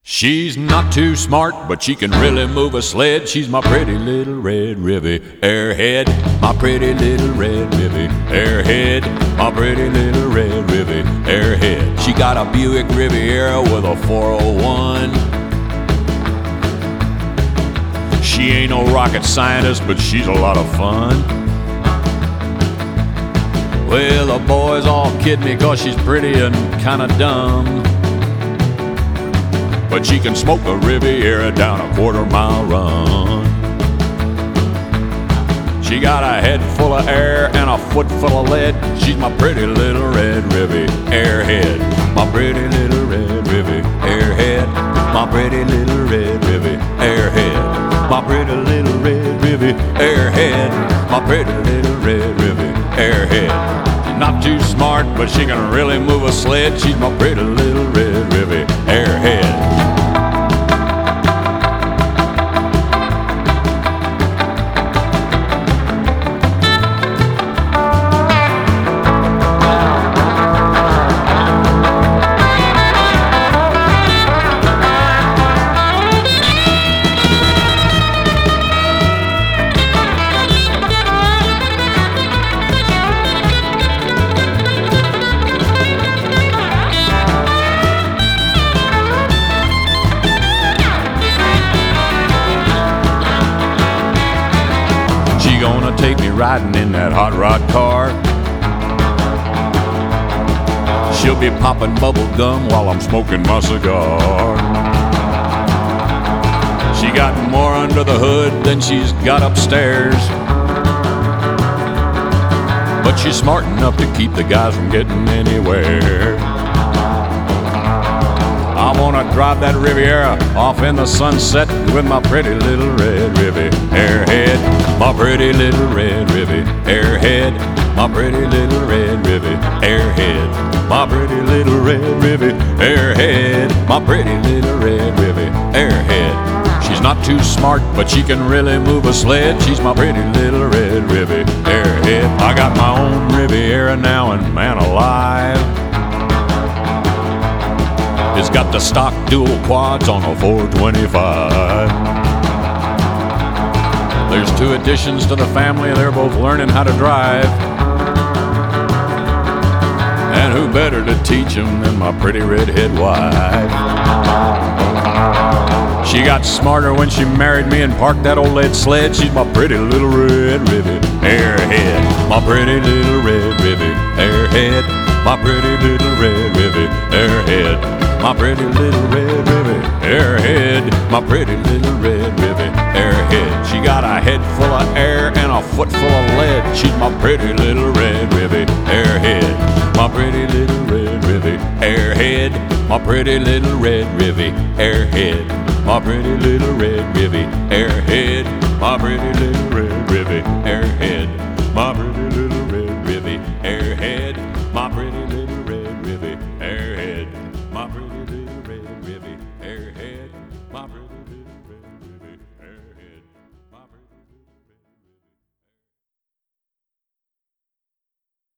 She's not too smart, but she can really move a sled. She's my pretty little red Rivy airhead. My pretty little red Rivy airhead. My pretty little red Rivy airhead. She got a Buick Riviera with a 401. She ain't no rocket scientist, but she's a lot of fun. Well, the boys all kid me 'cause she's pretty and kinda dumb, but she can smoke a Riviera down a quarter-mile run. She got a head full of air and a foot full of lead. She's my pretty little red Rivy airhead. My pretty little red Rivy airhead. My pretty little red Rivy airhead. My pretty little red Rivy airhead. My pretty little red Rivy airhead. Not too smart, but she can really move a sled. She's my pretty little red Rivy airhead. Gonna take me riding in that hot rod car. She'll be popping bubble gum while I'm smoking my cigar. She got more under the hood than she's got upstairs, but she's smart enough to keep the guys from getting anywhere. I wanna drive that Riviera off in the sunset with my pretty little red Rivy airhead. My pretty little red Rivy airhead. My pretty little red Rivy airhead. My pretty little red Rivy airhead. My pretty little red Rivy airhead. She's not too smart, but she can really move a sled. She's my pretty little red Rivy airhead. I got my own Riviera now, and man alive, it's got the stock dual quads on a 425. There's 2 additions to the family. They're both learning how to drive. And who better to teach them than my pretty redhead wife? She got smarter when she married me and parked that old lead sled. She's my pretty little red Rivy airhead. My pretty little red Rivy airhead. My pretty little red Rivy airhead. My pretty little red Rivy airhead. My pretty little red Rivy airhead. She got a head full of air and a foot full of lead. She's my pretty little red Rivy airhead. My pretty little red Rivy airhead. My pretty little red Rivy airhead. My pretty little red Rivy airhead.